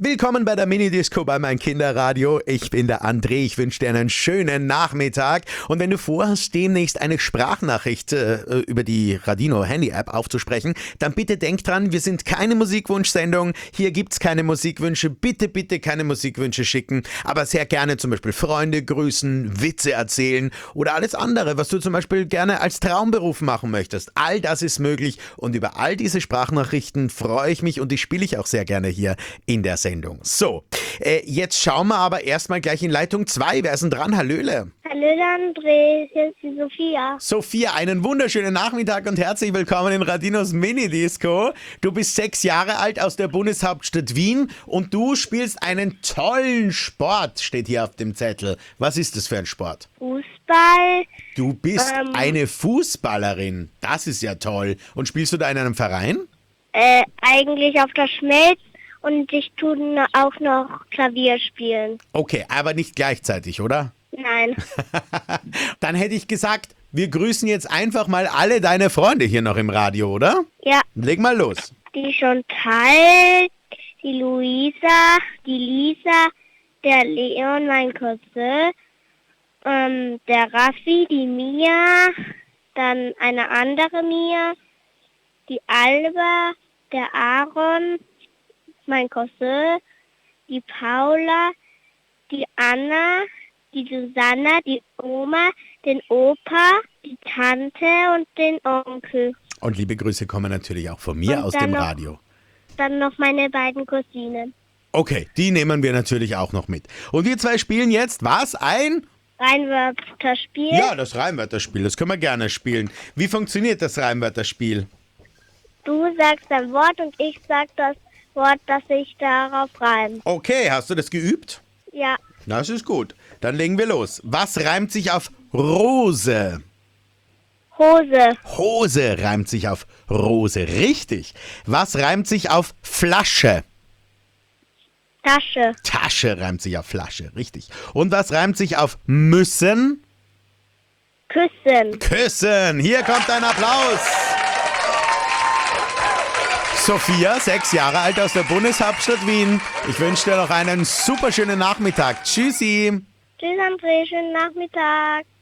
Willkommen bei der Minidisco bei mein Kinderradio. Ich bin der André. Ich wünsche dir einen schönen Nachmittag. Und wenn du vorhast, demnächst eine Sprachnachricht über die Radino Handy-App aufzusprechen, dann bitte denk dran, wir sind keine Musikwunschsendung. Hier gibt's keine Musikwünsche. Bitte, bitte keine Musikwünsche schicken. Aber sehr gerne zum Beispiel Freunde grüßen, Witze erzählen oder alles andere, was du zum Beispiel gerne als Traumberuf machen möchtest. All das ist möglich. Und über all diese Sprachnachrichten freue ich mich und die spiele ich auch sehr gerne hier in der Sendung. So, jetzt schauen wir aber erstmal gleich in Leitung 2. Wer ist denn dran? Hallöle. Hallöle André, hier ist die Sophia. Sophia, einen wunderschönen Nachmittag und herzlich willkommen in Radinos Minidisco. Du bist 6 Jahre alt aus der Bundeshauptstadt Wien und du spielst einen tollen Sport, steht hier auf dem Zettel. Was ist das für ein Sport? Fußball. Du bist eine Fußballerin. Das ist ja toll. Und spielst du da in einem Verein? Eigentlich auf der Schmelz und ich tue auch noch Klavier spielen. Okay, aber nicht gleichzeitig, oder? Nein. Dann hätte ich gesagt, wir grüßen jetzt einfach mal alle deine Freunde hier noch im Radio, oder? Ja, Leg mal los. die Chantal, die Luisa, die Lisa, der Leon, mein Cousin, der Raffi, die Mia, dann eine andere Mia, die Alba, der Aaron, mein Cousin, die Paula, die Anna, die Susanna, die Oma, den Opa, die Tante und den Onkel. Und liebe Grüße kommen natürlich auch von mir Und aus dann dem noch- Radio. Dann noch meine beiden Cousinen. Okay, die nehmen wir natürlich auch noch mit. Und wir zwei spielen jetzt, was? Ein? Reinwörterspiel. Ja, das Reimwörterspiel, das können wir gerne spielen. Wie funktioniert das Reimwörterspiel? Du sagst ein Wort und ich sag das Wort, das sich darauf reimt. Okay, hast du das geübt? Ja, Das ist gut. Dann legen wir los. Was reimt sich auf Rose? Hose, Hose reimt sich auf Rose. Richtig. Was reimt sich auf Flasche? Tasche, Tasche reimt sich auf Flasche. Richtig. Und was reimt sich auf müssen? Küssen. Küssen. Hier kommt ein Applaus. Sophia, 6 Jahre alt aus der Bundeshauptstadt Wien. Ich wünsche dir noch einen super schönen Nachmittag. Tschüssi. Tschüss André, schönen Nachmittag.